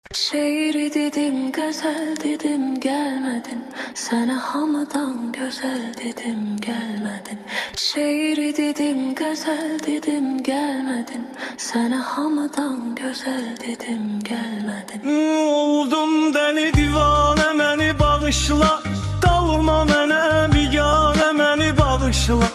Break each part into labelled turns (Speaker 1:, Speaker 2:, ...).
Speaker 1: Şiir dedim, gazel dedim, gelmedin. Sana hamıdan güzel dedim, gelmedin. Şiir dedim, gazel dedim, gelmedin. Sana hamıdan güzel dedim, gelmedin.
Speaker 2: Oldum deli divane, məni bağışla. Dalma mənə bigane, məni bağışla.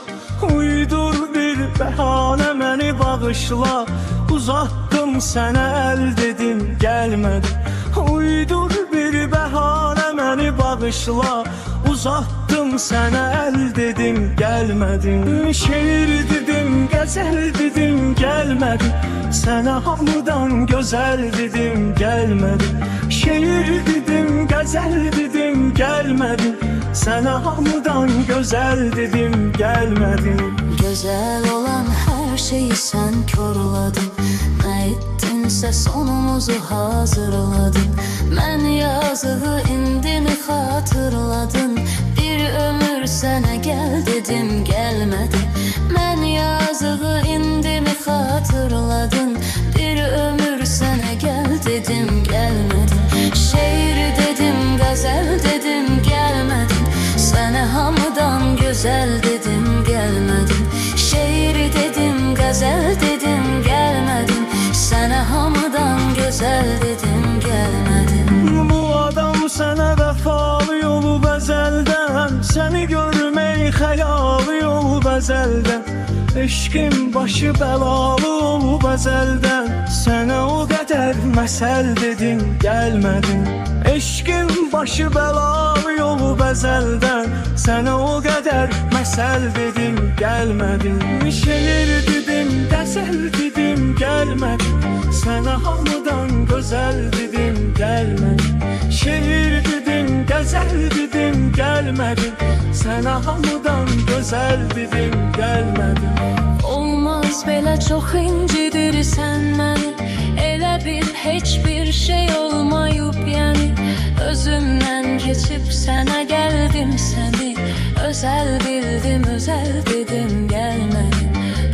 Speaker 2: Uydur bir bəhanə, məni bağışla. Uzattım sənə əl dedim, gəlmədin. Uydur bir bəhanə, məni bağışla. Uzattım sənə əl dedim, gəlmədin. Şeir dedim, qəzəl dedim, gəlmədin. Sənə hamıdan gözəl dedim, gəlmədin. Şeir dedim, qəzəl dedim, gəlmədin. Sənə hamıdan gözəl dedim, gəlmədin.
Speaker 3: Güzel olan her şeyi sen korladın. Ne ettinse sonumuzu hazırladın. Ben yazığı indini hatırladın. Bir ömür sana gel dedim, gelmedin. Ben yazığı indini hatırladın. Bir ömür sana gel dedim, gelmedin. Şiir dedim, gazel dedim, gelmedin. Sana hamıdan güzel dedim, gelmedin. Şiir dedim, gazel dedim, gelmedin. Sana hamıdan güzel dedim, gelmedin.
Speaker 2: Bu adam sənə vəfalı yolu bəzəldən. Səni görmək xəyalı yol bəzəldən. Eşqin başı bəlalı ol bəzəldən. Sənə o qədər məsəl dedim, gəlmədin. Eşqin başı bəlalı yolu bəzəldən. Sənə o qədər məsəl dedim, gəlmədin. Şeir dedim, qəzəl dedim, gəlmədin. Sənə hamıdan gözəl dedim, gəlmədin. Şeir dedim, qəzəl dedim, gəlmədin. Sənə hamıdan gözəl dedim, gəlmədin.
Speaker 1: Olmaz belə çox incidirsən məni. Elə bil heç bir şey olmayıb yəni. Özümdən keçib sənə gəldim səni. Özəl bildim, özəl dedim, gəlmədin.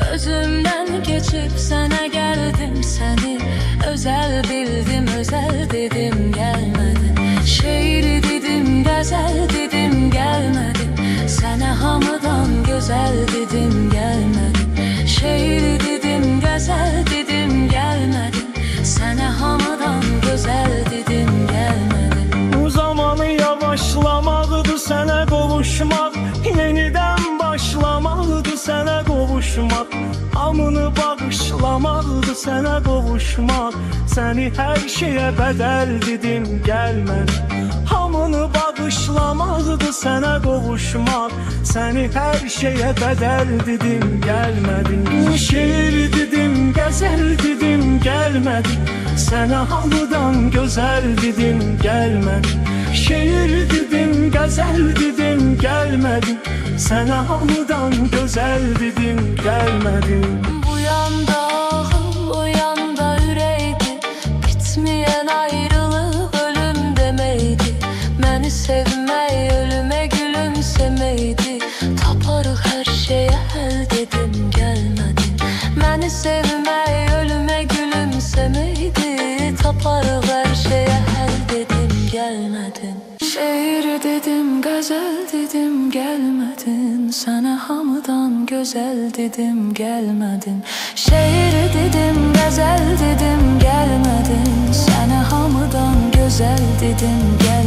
Speaker 1: Özümdən keçib sənə gəldim səni. Özəl bildim, özəl dedim, gəlmədin. Şeir dedim, qəzəl dedim, gəlmədin. Sənə hamıdan gözəl dedim, gəlmədin. Şeir dedim, qəzəl dedim, gəlmədin. Sənə hamıdan gözəl dedim, gəlmədin.
Speaker 2: Bu zamanı yavaşlamaqdı sənə qovuşmaq. Yenidən başlamaqdı sənə qovuşmaq. Hamını bağışlamaqdı sənə qovuşmaq. Səni hər şeyə bədəl dedim, gəlmədin. Hamını bağışlamaqdı sənə qovuşmaq. Səni hər şeyə bədəl dedim, gəlmədin. Şeir dedim, qəzəl dedim, gəlmədin. Sənə hamıdan gözəl dedim, gəlmədin. Şeir dedim, qəzəl dedim, gəlmədin. Sənə hamıdan gözəl dedim, gəlmədin.
Speaker 1: Bu yanda ağıl, o yanda ürəkdir. Bitməyən ayrılıq ölüm deməkdir. Məni sevmək ölümə gülümseməkdir. Taparıq hər şeyə həll dedim, gəlmədin. Məni sevmək ölümə gülümseməkdir. Taparıq hər şeyə həll dedim, gəlmədin. Şeir dedim, qəzəl dedim, gəlmədin. Sənə hamıdan gözəl dedim, gəlmədin. Şeir dedim, qəzəl dedim, gəlmədin. Sənə hamıdan gözəl dedim, gəlmədin.